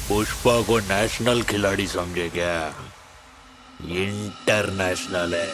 पुष्पा को नेशनल खिलाड़ी समझे क्या? इंटरनेशनल है।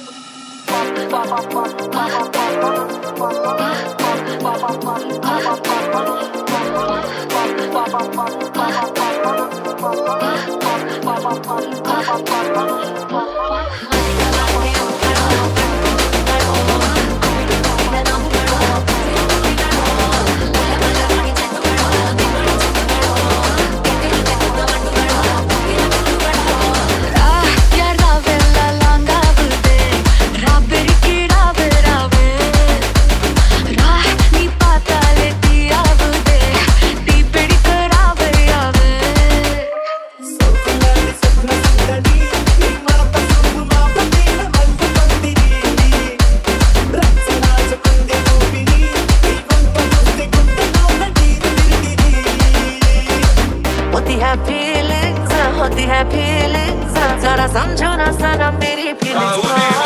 होती है फीलिंग्स जरा समझो ना सनम मेरी फीलिंग्स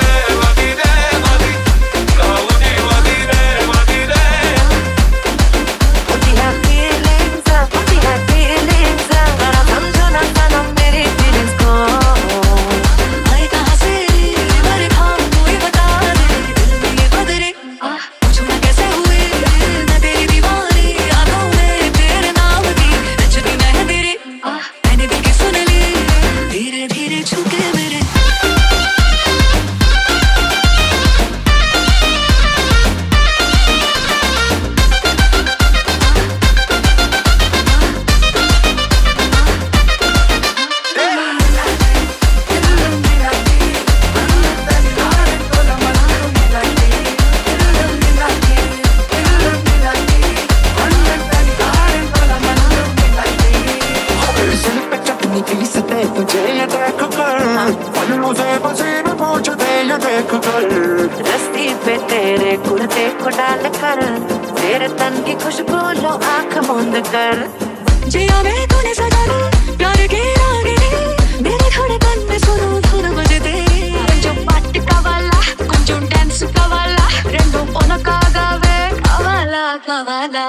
रस्ती पे तेरे कुर्ते को डाल कर तेरे तन की खुशबू लो आँख बंद कर जिया में तूने सजाना प्यार के रागिनी मेरे धड़कन में सुनो धुन बजते కొంచెం పాట కావాలా కొంచెం డాన్స్ కావాలా రెండు పొన కాగావే కావాలా కావాలా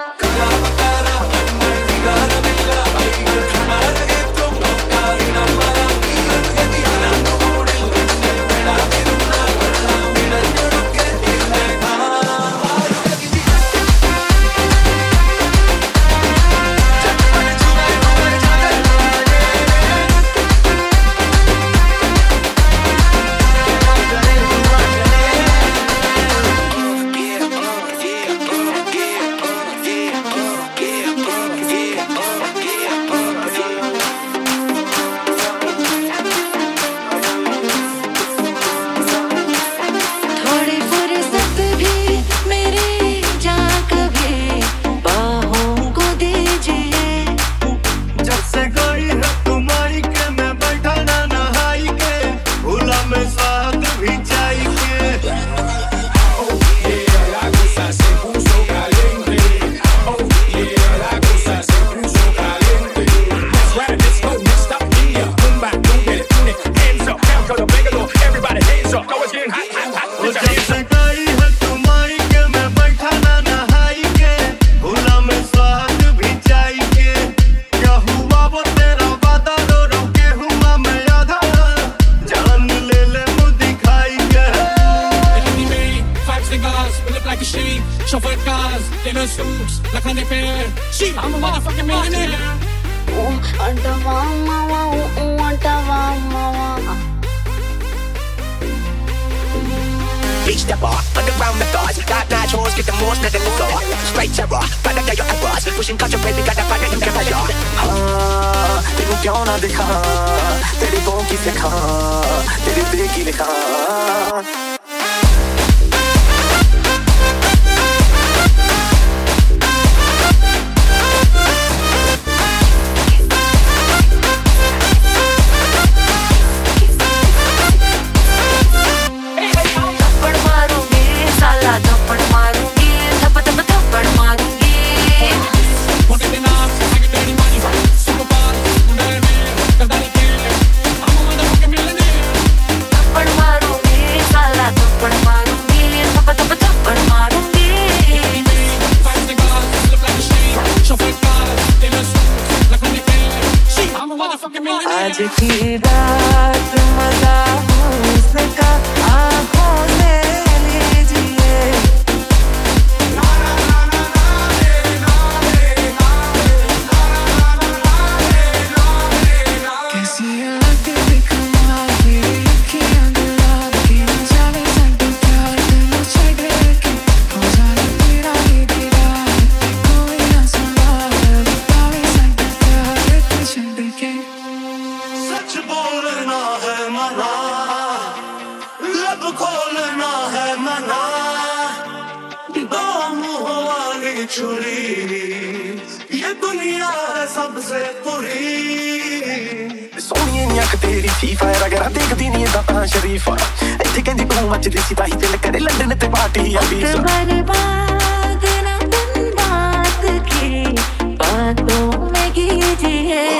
Chauffeur cars, in a suits, like on the fair. She, I'm a motherfucking millionaire. Anta mama, anta mama. Beach the bar, underground the thoughts. Got nachos, get the most, nothing to go. Straight terror, but I got your eyebrows. Pushing culture, baby, got the fire, you can measure. तेनू क्यों ना दिखा तेरी को की सिखा तेरे दिल की लिखा Pad आज की रात मजा उसका आँखों से लीजिए कैसी लगती थी कमाल तेरी अखियाँ गुलाब की जाने सकते प्यार दिल छड़े के हो जाए तेरा ही दीदार कोई ना संभाल पावे सकते प्यार छड़ के सच बोलना है मना लब खोलना है मना दो मुँह वाली छुरी ये दुनिया है सबसे बुरी सोनिए नी अख तेरी थी फायर अगर देखदी नहीं दाता शरीफा इत्थे कहंदी तू मचदी सी ताही दिल करे लंदन ते पार्टी अभी बर्बाद ना दिन बात की बातों में कीजिए